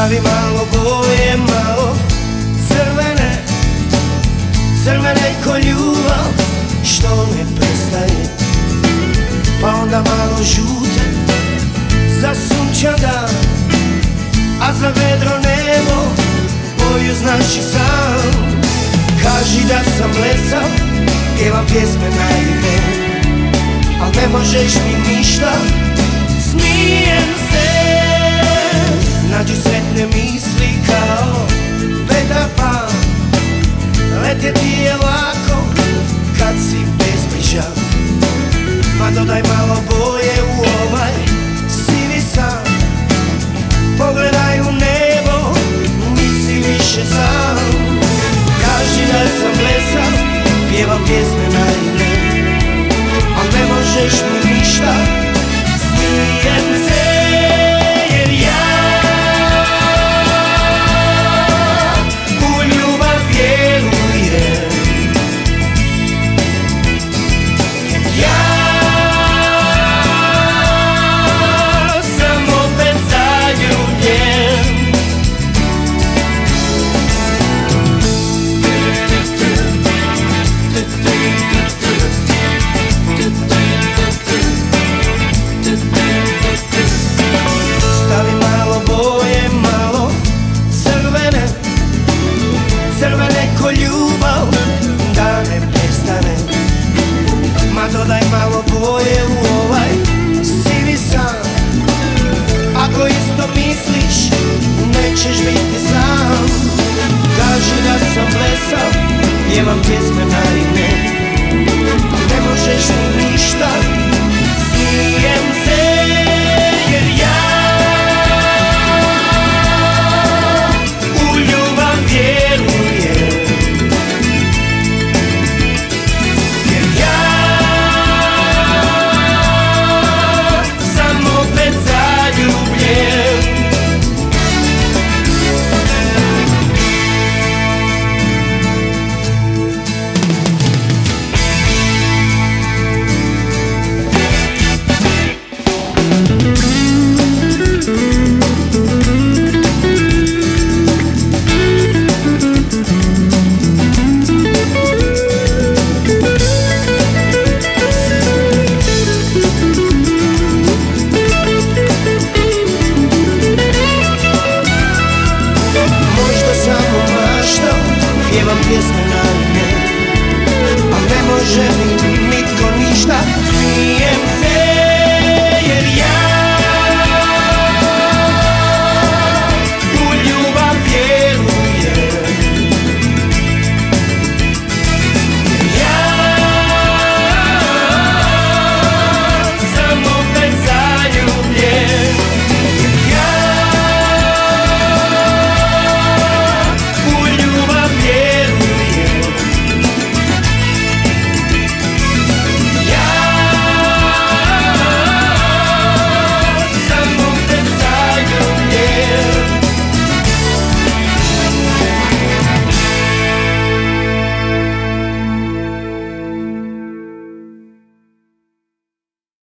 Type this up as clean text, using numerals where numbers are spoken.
Stavi malo boje, malo crvene, crvene ko ljubav što ne prestaje. Pa onda malo žute za sunčan dan, a za vedro nebo boju znaš i sam. Kaži da sam blesav, pjevam pjesme naivne, al ne možeš mi ništa, smijem se. Nađi sretne misli kao Petar Pan, letjeti je lako kad si bezbrižan. Ma dodaj malo